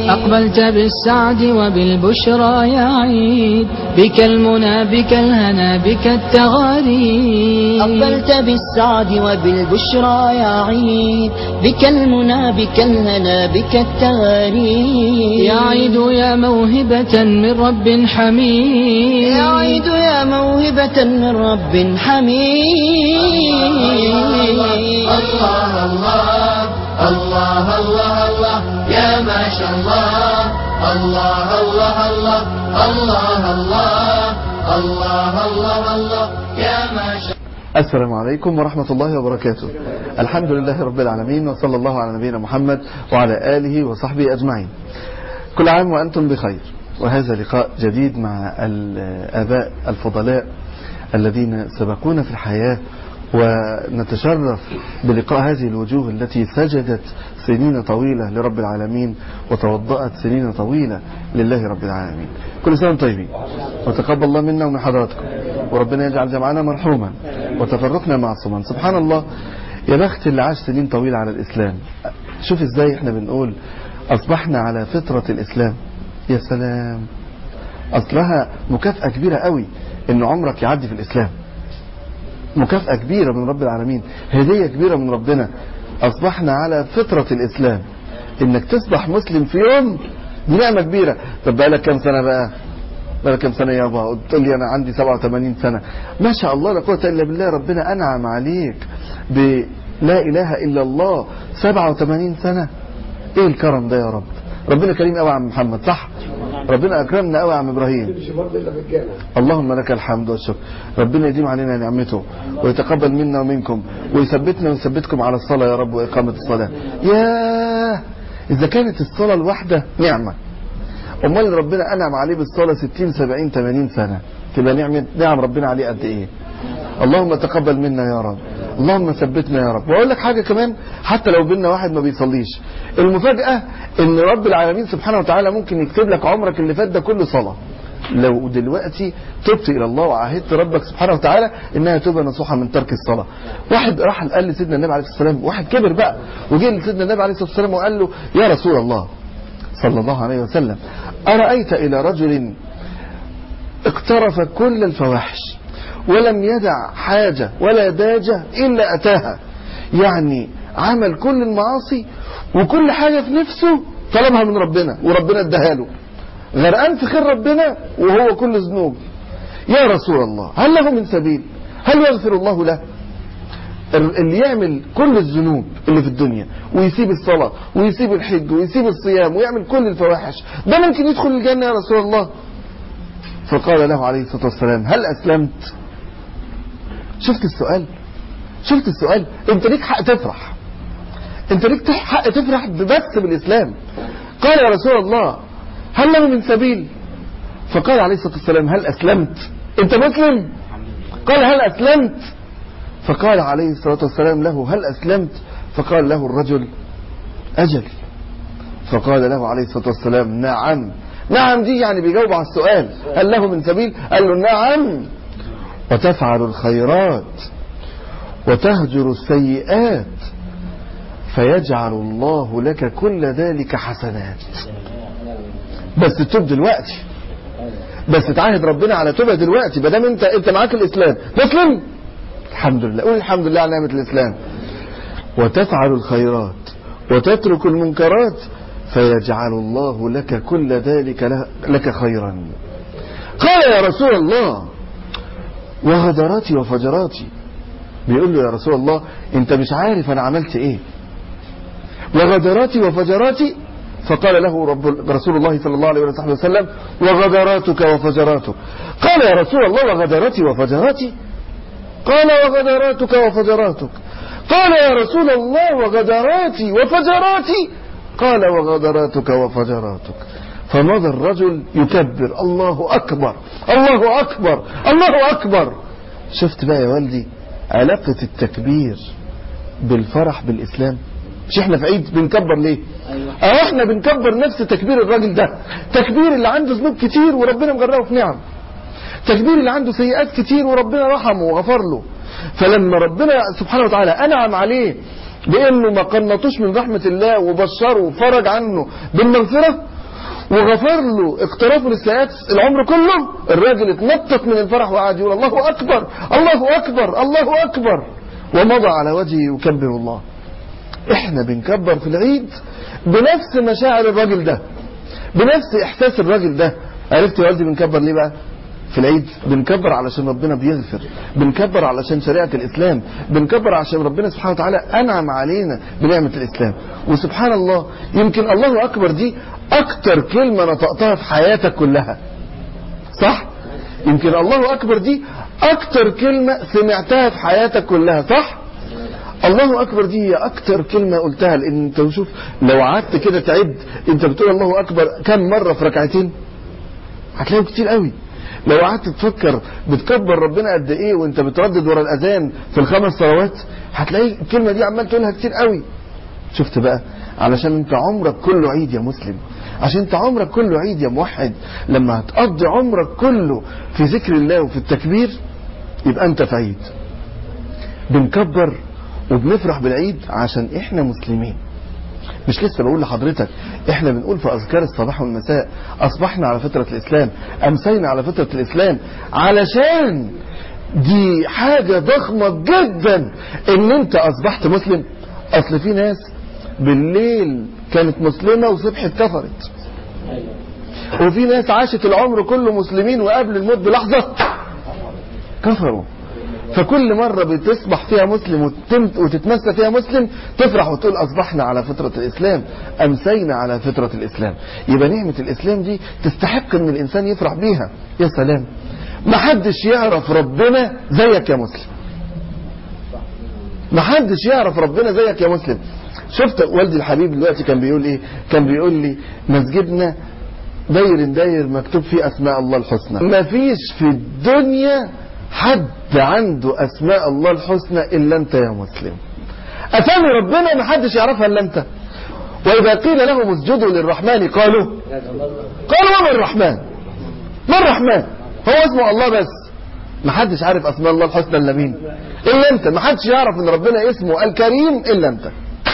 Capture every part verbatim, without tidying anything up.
أقبلت بالسعد وبالبشرى يا عيد، بك المنى بك الهنا بك التغاريد. أقبلت بالسعد وبالبشرى يا عيد، بك المنى بك الهنا بك التغاريد. يا عيد يا موهبة من رب حميد، يا عيد يا موهبة من رب حميد. الله الله الله الله الله يا ما شاء الله. الله الله الله الله الله الله الله الله يا ما شاء الله. السلام عليكم ورحمة الله وبركاته. الحمد لله رب العالمين، وصلى الله على نبينا محمد وعلى آله وصحبه أجمعين. كل عام وأنتم بخير، وهذا لقاء جديد مع الآباء الفضلاء الذين سبقونا في الحياة، ونتشرف بلقاء هذه الوجوه التي سجدت سنين طويلة لرب العالمين وتوضأت سنين طويلة لله رب العالمين. كل سنة طيبين، وتقبل الله منا ومن حضراتكم، وربنا يجعل جمعنا مرحوما وتفرقنا معصوما. سبحان الله، يا بخت اللي عاش سنين طويلة على الإسلام. شوف ازاي احنا بنقول أصبحنا على فطرة الإسلام. يا سلام، أصلها مكافأة كبيرة قوي إن عمرك يعدي في الإسلام. مكافأة كبيرة من رب العالمين، هدية كبيرة من ربنا. أصبحنا على فطرة الإسلام، إنك تصبح مسلم في يوم دي نعمة كبيرة. طب بقى لك كم سنة بقى؟ بقى لك كم سنة يا أبا؟ قلت لي أنا عندي سبعة وثمانين سنة. ما شاء الله لا قوة إلا بالله، ربنا أنعم عليك بلا إله إلا الله سبعة وثمانين سنة. إيه الكرم ده يا رب؟ ربنا كريم قوي يا عم محمد، صح؟ ربنا أكرمنا قوي يا عم إبراهيم. اللهم لك الحمد والشكر. ربنا يديم علينا نعمته ويتقبل منا ومنكم، ويثبتنا ويثبتكم على الصلاة يا رب وإقامة الصلاة. ياه، إذا كانت الصلاة الواحدة نعمة، أمال ربنا أنعم عليه بالصلاة ستين سبعين ثمانين سنة، تبقى نعمة نعم ربنا عليه قد إيه؟ اللهم تقبل منا يا رب، اللهم ثبتنا يا رب. واقول لك حاجة كمان، حتى لو بينا واحد ما بيصليش، المفاجأة ان رب العالمين سبحانه وتعالى ممكن يكتب لك عمرك اللي فات ده كله صلاة، لو دلوقتي تبت الى الله وعاهدت ربك سبحانه وتعالى انها توبة نصوحة من ترك الصلاة. واحد راح قال لسيدنا النبي عليه الصلاة والسلام، واحد كبر بقى وجه لسيدنا النبي عليه الصلاة والسلام وقال له يا رسول الله صلى الله عليه وسلم، أرأيت إلى رجل اقترف كل الفواحش ولم يدع حاجة ولا داجة إلا أتاها، يعني عمل كل المعاصي وكل حاجة في نفسه طلبها من ربنا وربنا اداها له، غرقان في خير ربنا وهو كل ذنوب. يا رسول الله هل له من سبيل؟ هل يغفر الله له؟ اللي يعمل كل الذنوب اللي في الدنيا ويسيب الصلاة ويسيب الحج ويسيب الصيام ويعمل كل الفواحش، ده ممكن يدخل الجنة يا رسول الله؟ فقال له عليه الصلاة والسلام هل أسلمت؟ شفت السؤال؟ شفت السؤال؟ انت ليك حق تفرح، انت ليك حق تفرح بس بالإسلام. قال يا رسول الله هل له من سبيل؟ فقال عليه الصلاة والسلام هل أسلمت؟ انت مسلم؟ قال هل أسلمت؟ فقال عليه الصلاة والسلام له هل أسلمت؟ فقال له الرجل أجل. فقال له عليه الصلاة والسلام نعم. نعم دي يعني بيجاوب على السؤال هل له من سبيل؟ قال له نعم، وتفعل الخيرات وتهجر السيئات فيجعل الله لك كل ذلك حسنات. بس تتوب دلوقتي، بس تعاهد ربنا على توبة دلوقتي، بدام انت انت معاك الإسلام مسلم الحمد لله، قول الحمد لله على نعمة الإسلام. وتفعل الخيرات وتترك المنكرات فيجعل الله لك كل ذلك لك خيرا. قال يا رسول الله وغدراتي وفجراتي، بيقول له يا رسول الله انت مش عارف انا عملت ايه. وغدراتي وفجراتي، فقال له رب رسول الله صلى الله عليه وسلم وغدراتك وفجراتك. قال يا رسول الله وغدراتي وفجراتي؟ قال وغدراتك وفجراتك. قال يا رسول الله وغدراتي وفجراتي؟ قال وغدراتك وفجراتك. فمضى الرجل يكبر الله أكبر الله أكبر الله أكبر. شفت بقى يا والدي علاقة التكبير بالفرح بالإسلام؟ مش احنا في عيد بنكبر ليه؟ اه احنا بنكبر نفس تكبير الراجل ده، تكبير اللي عنده ذنوب كتير وربنا مغرقه في نعم، تكبير اللي عنده سيئات كتير وربنا رحمه وغفر له. فلما ربنا سبحانه وتعالى أنعم عليه بأنه ما قنطوش من رحمة الله وبشره وفرج عنه بالمغفرة، وغفر له اقترافه للسيئات العمر كله، الراجل اتنطط من الفرح وقعد يقول الله أكبر الله أكبر الله أكبر، ومضى على وجهه يكبر الله. احنا بنكبر في العيد بنفس مشاعر الراجل ده، بنفس احساس الراجل ده. عرفت يا والدي بنكبر ليه بقى في العيد؟ بنكبر علشان ربنا بيغفر، بنكبر علشان شريعة الإسلام، بنكبر علشان ربنا سبحانه وتعالى أنعم علينا بنعمة الإسلام. وسبحان الله، يمكن الله أكبر دي أكتر كلمة نطقتها في حياتك كلها، صح؟ يمكن الله أكبر دي أكتر كلمة سمعتها في حياتك كلها، صح؟ الله أكبر دي هي أكتر كلمة قلتها، لأن أنت شوف لو قعدت كده تعد أنت بتقول الله أكبر كم مرة في ركعتين هتلاقيهم كتير قوي. لو قعدت تفكر بتكبر ربنا قد ايه وانت بتردد ورا الاذان في الخمس صلوات هتلاقي الكلمه دي عمال تقولها كتير قوي. شفت بقى؟ علشان انت عمرك كله عيد يا مسلم، عشان انت عمرك كله عيد يا موحد. لما هتقضي عمرك كله في ذكر الله وفي التكبير يبقى انت في عيد. بنكبر وبنفرح بالعيد عشان احنا مسلمين. مش لسه بقول لحضرتك احنا بنقول في اذكار الصباح والمساء اصبحنا على فطرة الاسلام، امسينا على فطرة الاسلام، علشان دي حاجة ضخمة جدا ان انت اصبحت مسلم. اصل في ناس بالليل كانت مسلمة وصبحت كفرت، وفي ناس عاشت العمر كله مسلمين وقبل الموت بلحظة كفروا. فكل مرة بتصبح فيها مسلم وتتمسى فيها مسلم تفرح وتقول أصبحنا على فطرة الإسلام، أمسينا على فطرة الإسلام. يبقى نعمة الإسلام دي تستحق أن الإنسان يفرح بيها. يا سلام، محدش يعرف ربنا زيك يا مسلم، محدش يعرف ربنا زيك يا مسلم. شفت والدي الحبيب دلوقتي كان بيقول إيه؟ كان بيقول لي مسجدنا داير داير مكتوب فيه أسماء الله الحسنى. مفيش في الدنيا حد عنده أسماء الله الحسنى إلا أنت يا مسلم. أسامي ربنا ما حدش يعرفها إلا أنت. وإذا قيل لهم اسجدوا للرحمن قالوا قالوا وما الرحمن؟ ما الرحمن؟ هو اسمه الله بس. ما حدش عارف أسماء الله الحسنى إلا مين؟ إلا أنت. ما حدش يعرف إن ربنا اسمه الكريم إلا أنت.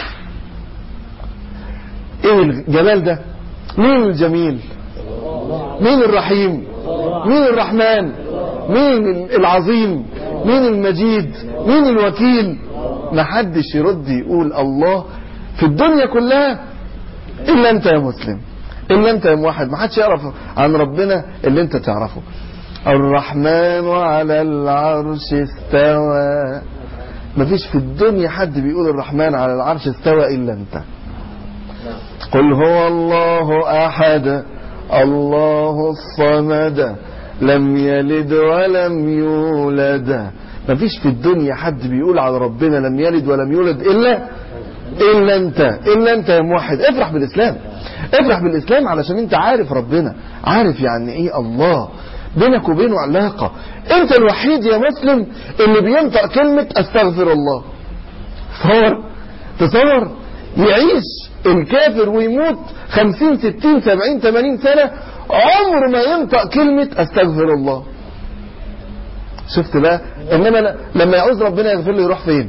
إيه الجمال ده؟ مين الجميل؟ مين الرحيم؟ مين الرحمن؟ مين العظيم؟ مين المجيد؟ مين الوكيل؟ ما حدش يرد يقول الله في الدنيا كلها إلا أنت يا مسلم، إلا أنت يا موحد. ما حدش يعرف عن ربنا اللي أنت تعرفه. الرحمن على العرش استوى. ما فيش في الدنيا حد بيقول الرحمن على العرش استوى إلا أنت. قل هو الله أحد الله الصمد لم يلد ولم يولد. ما فيش في الدنيا حد بيقول على ربنا لم يلد ولم يولد إلا إلا أنت، إلا أنت يا موحد. افرح بالإسلام، افرح بالإسلام علشان أنت عارف ربنا، عارف يعني إيه الله، بينك وبينه علاقة. أنت الوحيد يا مسلم اللي بينطق كلمة أستغفر الله. تصور تصور يعيش الكافر ويموت خمسين ستين سبعين ثمانين سنة عمر ما ينطق كلمة أستغفر الله. شفت بقى؟ إنما لما يعوز ربنا يغفر له يروح فين؟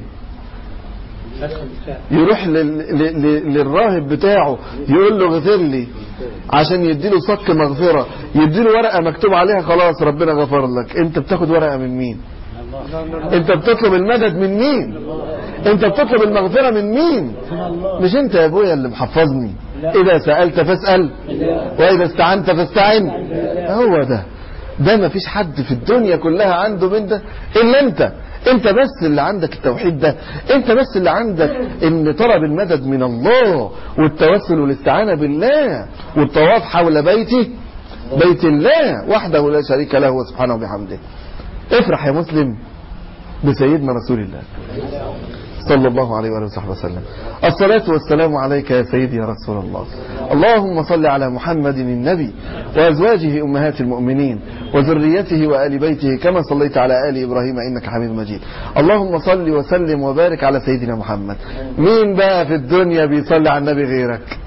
يروح للراهب بتاعه يقول له اغفر لي عشان يديله صك مغفرة، يديله ورقة مكتوب عليها خلاص ربنا غفر لك. انت بتاخد ورقة من مين؟ انت بتطلب المدد من مين؟ انت بتطلب المغفرة من مين؟ مش انت يا ابويا اللي محفظني اذا سألت فاسأل واذا استعنت فاستعن. هو ده ده ما فيش حد في الدنيا كلها عنده من ده الا انت. انت بس اللي عندك التوحيد ده، انت بس اللي عندك ان طلب المدد من الله والتوسل والاستعانة بالله والطواف حول بيته بيت الله وحده لا شريك له سبحانه وبحمده. افرح يا مسلم بسيدنا رسول الله صلى الله عليه وآله وصحبه وسلم. الصلاة والسلام عليك يا سيدي يا رسول الله. اللهم صل على محمد النبي وأزواجه أمهات المؤمنين وذريته وآل بيته كما صليت على آل إبراهيم إنك حميد مجيد. اللهم صل وسلم وبارك على سيدنا محمد. مين بقى في الدنيا بيصلي على النبي غيرك؟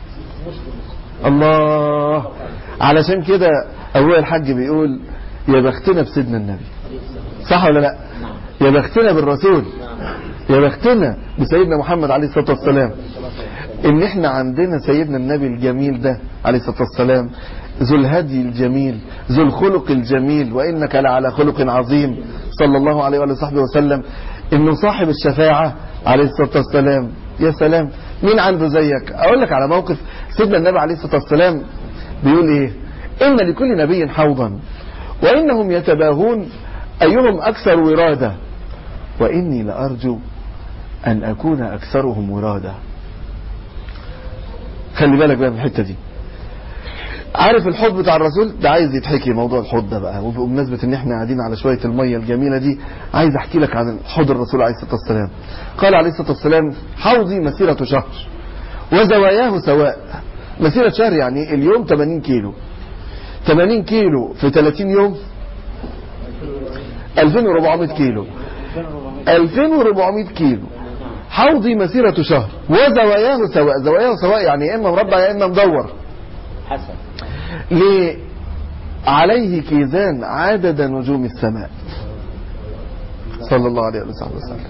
الله. علشان كده أبويا الحاج بيقول يا بختنا بسيدنا النبي، صح ولا لا؟ يا بختنا بالرسول، يا بختنا بسيدنا محمد عليه الصلاة والسلام. ان احنا عندنا سيدنا النبي الجميل ده عليه الصلاة والسلام، ذو الهدي الجميل، ذو الخلق الجميل، وإنك لعلى خلق عظيم صلى الله عليه وآله وصحبه وسلم، انه صاحب الشفاعة عليه الصلاة والسلام. يا سلام، مين عنده زيك؟ اقول لك على موقف سيدنا النبي عليه الصلاة والسلام بيقول ايه: ان لكل نبي حوضا وانهم يتباهون ايهم اكثر ورادة واني لارجو ان اكون اكثرهم ورادة. خلي بالك بقى من الحتة دي. عارف الحوض بتاع الرسول ده عايز يتحكي موضوع الحوض ده بقى، وبمناسبة ان احنا قاعدين على شوية المية الجميلة دي عايز احكي لك عن حوض الرسول عليه الصلاة والسلام. قال عليه الصلاة والسلام: حوضي مسيرة شهر وزواياه سواء. مسيرة شهر يعني اليوم ثمانين كيلو، ثمانين كيلو في ثلاثين يوم ألفين وأربعمائة كيلو، ألفين وأربعمائة كيلو. حوضي مسيرة شهر وزواياه سواء. زواياه سواء يعني يا اما مربع يا اما مدور. حسن. ليه؟ عليه كيزان عدد نجوم السماء صلى الله عليه وسلم.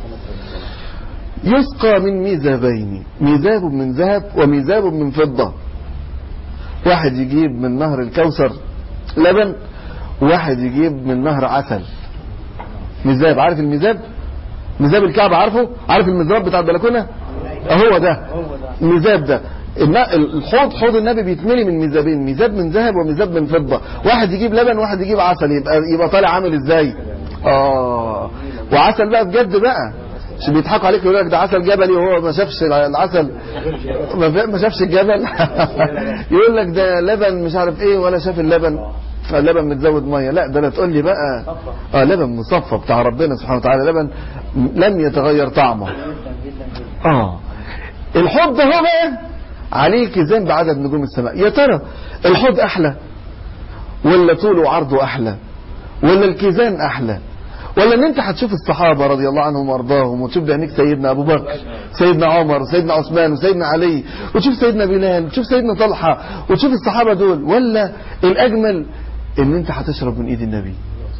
يسقى من ميزابين، ميزاب من ذهب وميزاب من فضة. واحد يجيب من نهر الكوثر لبن، وواحد يجيب من نهر عسل. ميزاب، عارف الميزاب؟ ميزاب الكعبة، عارفه؟ عارف المزراب بتاع البلكونة؟ اهو ده ميزاب. ده الحوض، حوض النبي بيتملي من ميزابين، ميزاب من ذهب وميزاب من فضة. واحد يجيب لبن وواحد يجيب عسل، يبقى يبقى طالع عامل ازاي؟ اه وعسل بقى بجد بقى، مش بيضحكوا عليك يقول لك ده عسل جبلي وهو ما شافش العسل، ما شافش الجبل. يقول لك ده لبن مش عارف ايه ولا شاف اللبن، اللبن متزود ميه. لا ده لا تقول لي بقى اه لبن مصفى بتاع ربنا سبحانه وتعالى، لبن لم يتغير طعمه. اه الحوض ده هو بقى عليه كيزان بعدد نجوم السماء. يا ترى الحوض احلى ولا طوله وعرضه احلى ولا الكيزان احلى، ولا ان انت هتشوف الصحابة رضي الله عنهم وارضاهم وتشوف بعينيك سيدنا ابو بكر، سيدنا عمر، سيدنا عثمان، وسيدنا علي، وتشوف سيدنا بلال، وتشوف سيدنا طلحة، وتشوف الصحابة دول، ولا الاجمل ان انت هتشرب من ايد النبي؟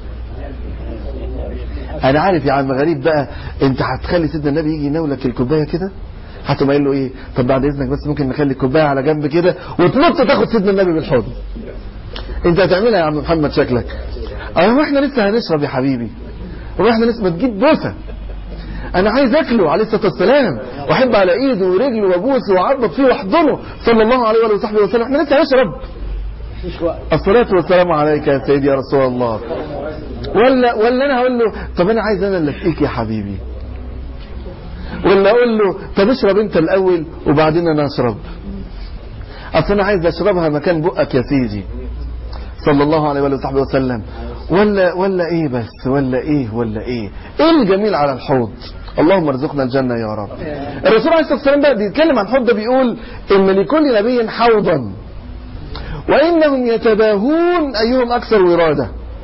انا عارف يا عم غريب بقى، انت هتخلي سيدنا النبي يجي يناولك الكوبايه كده، هتقوم قايل له ايه؟ طب بعد اذنك بس ممكن نخلي الكوبايه على جنب كده، وتنط تاخد سيدنا النبي بالحوض. انت هتعملها يا عم محمد شكلك. اه احنا لسه هنشرب يا حبيبي، واحنا لسه ما تجيب بوسه، انا عايز اكله عليه الصلاه والسلام واحب على ايده ورجله وابوسه واعبط فيه واحضنه صلى الله عليه واله وصحبه وسلم. احنا لسه هنشرب. الصلاه والسلام عليك يا سيدي يا رسول الله. ولا ولا انا هقول له طب انا عايز انا اللي اسقيك يا حبيبي، ولا اقول له طب اشرب انت الاول وبعدين انا اشرب، اصل انا عايز اشربها مكان بقك يا سيدي صلى الله عليه واله وصحبه وسلم. ولا ولا ايه بس ولا ايه ولا ايه ايه الجميل على الحوض؟ اللهم ارزقنا الجنه يا رب. الرسول عليه الصلاه والسلام بقى بيتكلم عن الحوض ده، بيقول ان لكل نبي حوضا وانهم يتباهون ايهم اكثر وراده.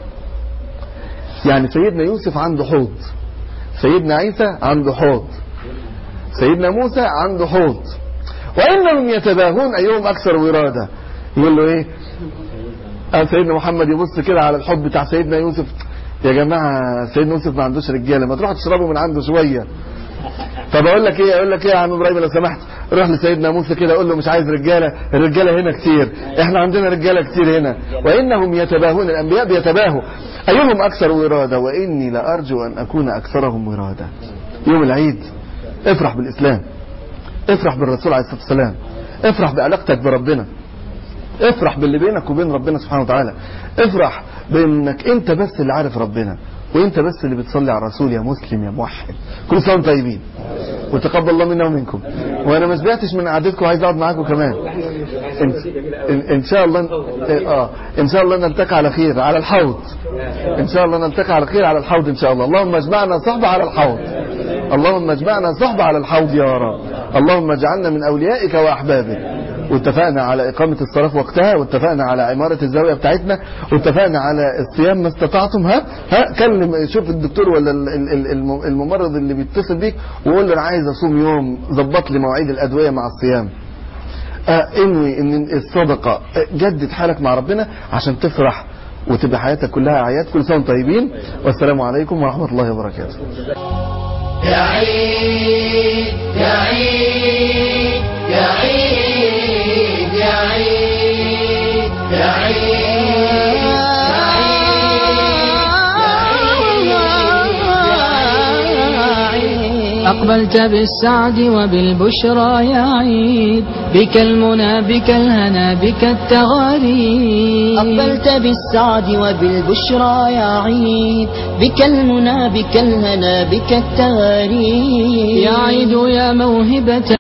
يعني سيدنا يوسف عنده حوض، سيدنا عيسى عنده حوض، سيدنا موسى عنده حوض، وانهم يتباهون ايهم اكثر وراده. يقول له ايه؟ آه سيدنا محمد يبص كده على الحوض بتاع سيدنا يوسف، يا جماعه سيدنا يوسف ما عندوش رجاله، ما تروحوا تشربوا من عنده شويه. طب اقول لك ايه اقول لك ايه يا عم ابراهيم لو سمحت، روح لسيدنا موسى كده قول له مش عايز رجاله، الرجاله هنا كتير، احنا عندنا رجاله كتير هنا. وانهم يتباهون، الانبياء بيتباهوا ايهم اكثر وراده واني لارجو ان اكون اكثرهم وراده. يوم العيد افرح بالاسلام، افرح بالرسول عليه الصلاه والسلام، افرح بعلاقتك بربنا، افرح باللي بينك وبين ربنا سبحانه وتعالى، افرح بانك انت بس اللي عارف ربنا، وانت بس اللي بتصلي على الرسول يا مسلم يا موحد. كل سنه وانتم طيبين وتقبل الله منا ومنكم. وانا ما سمعتش من قعدتكم، عايز اقعد معاكم كمان ان, إن, ان شاء الله. اه ان شاء الله نلتقي على خير على الحوض، ان شاء الله نلتقي على خير على الحوض ان شاء الله. اللهم اجمعنا صحبه على الحوض، اللهم اجمعنا صحبه على الحوض يا رب. اللهم اجعلنا من اوليائك واحبابك. واتفقنا على إقامة الصلاة في وقتها، واتفقنا على عمارة الزاوية بتاعتنا، واتفقنا على الصيام ما استطعتم. ها ها كلم شوف الدكتور ولا الممرض اللي بيتصل بيك وقول له انا عايز اصوم يوم، ظبط لي مواعيد الأدوية مع الصيام. آه انوي ان الصدقة، جدد حالك مع ربنا عشان تفرح وتبقى حياتك كلها اعياد. كل سنة طيبين والسلام عليكم ورحمة الله وبركاته. يا عيد يا عيد يا عيد يا عيد يا عيد أقبلت بالسعد وبالبشرى يا عيد، بك المنى بك الهنا بك التغاريد. أقبلت بالسعد وبالبشرى يا عيد، بك المنى بك الهنا بك التغاريد. يا عيد يا موهبة